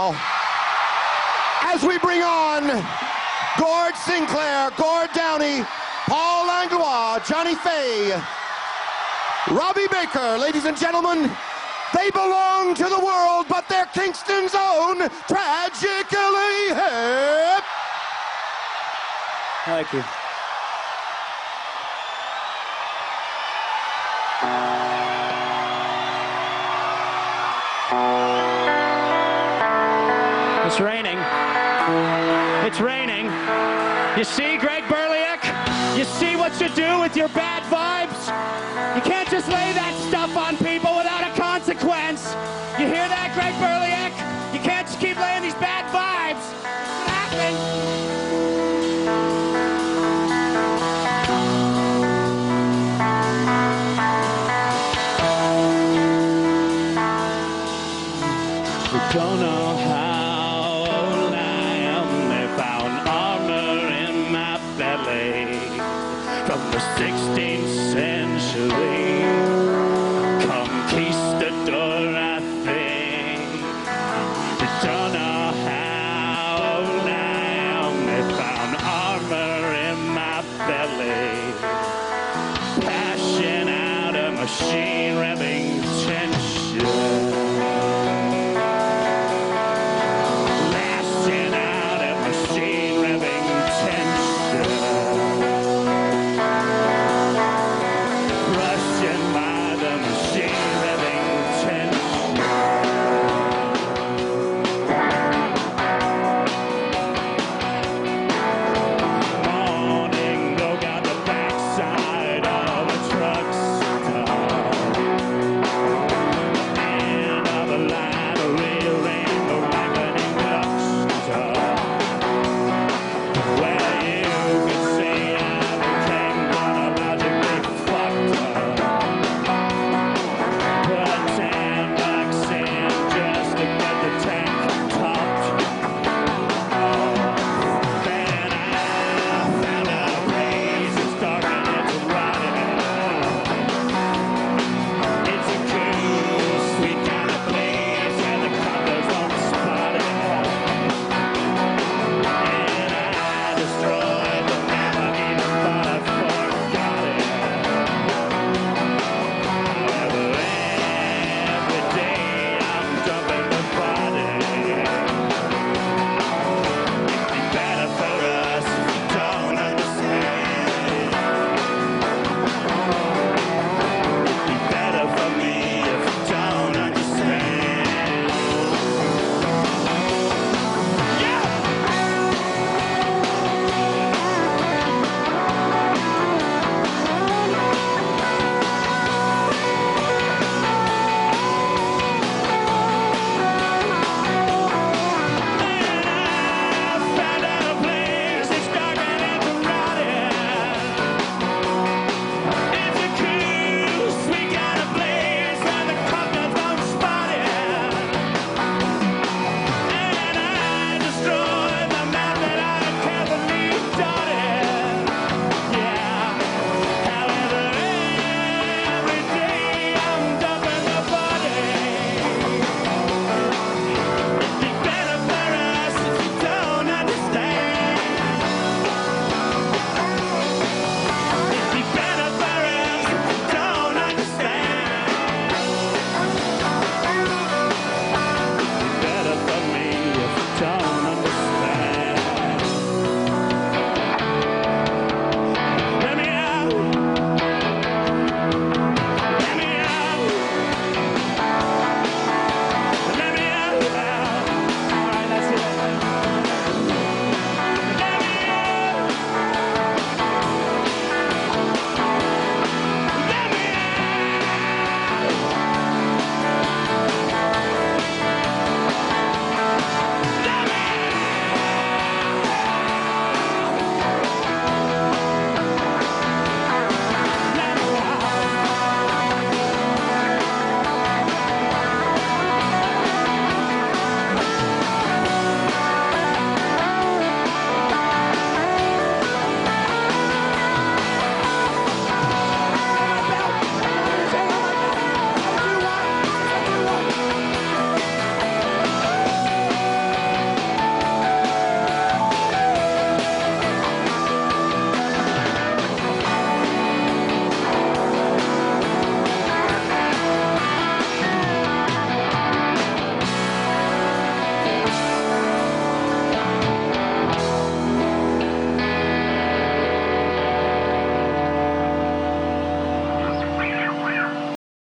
now, as we bring on Gord Sinclair, Gord Downie, Paul Langlois, Johnny Fay, Robbie Baker, ladies and gentlemen, they belong to the world, but they're Kingston's own Tragically Hip. Thank you. It's raining. It's raining. You see, Greg Berliak? You see what you do with your bad vibes? You can't just lay that stuff on people without a consequence. You hear that, Greg Berliak? You can't just keep laying these bad vibes. What happened? We don't know how old I am. They found armor in my belly from the 60s.